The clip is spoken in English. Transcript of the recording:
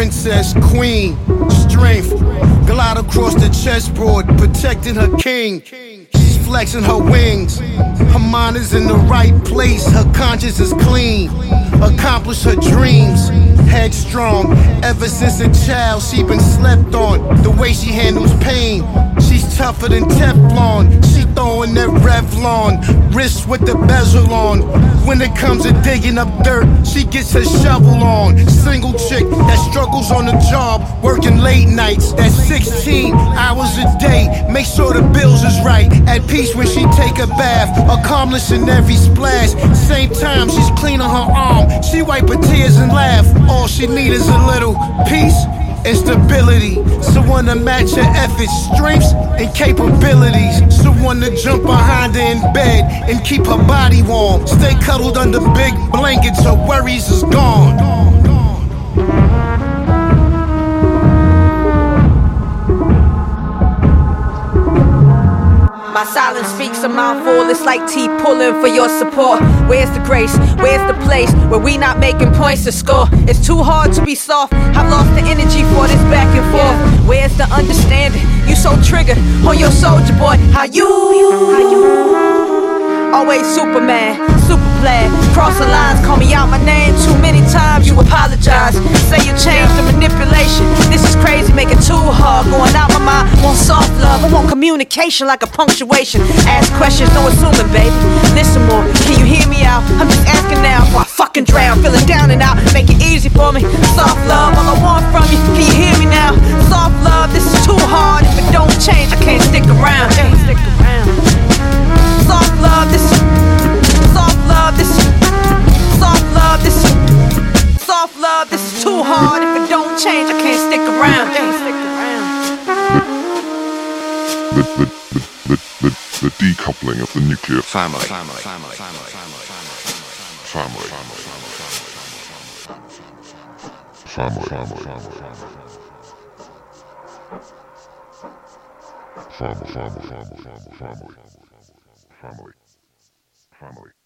princess, queen, strength. Glide across the chessboard, protecting her king. She's flexing her wings. Her mind is in the right place, her conscience is clean. Accomplish her dreams, headstrong. Ever since a child, she been slept on. The way she handles pain, she's tougher than Teflon. She throwing that Revlon, wrists with the bezel on. When it comes to digging up dirt, she gets her shovel on. Single chick that struggles on the job, working late nights. That's 16 hours a day, make sure the bills is right. At peace when she take a bath, accomplishing every splash. Same time she's cleaning her arm, she wipe her tears and laugh. All she need is a little peace and stability. Someone to match her efforts, strengths, and capabilities. Someone to jump behind her in bed and keep her body warm. Stay cuddled under big blankets, her worries is gone. My silence speaks a mouthful, it's like teeth pulling for your support. Where's the grace? Where's the place where we not making points to score? It's too hard to be soft, I've lost the energy for this back and forth. Where's the understanding? You so triggered on your soldier boy. How you? Always Superman, super plan. Cross the lines, call me out my name too many times, you apologize. Say you changed the manipulation. This is crazy, make it too hard. Going out my mind, want soft love, I want communication like a punctuation. Ask questions, no assuming, baby. Listen more, can you hear me out? I'm just asking now before I fucking drown. Feeling down and out, make it easy for me. Soft love, all I want from you, can you hear me now? Soft love, this is too hard. If it don't change, I can't stick around. Soft love, this soft love, this soft love, this soft love, this is too hard. If it don't change, I can't stick around. The decoupling of the nuclear family. Family. Family.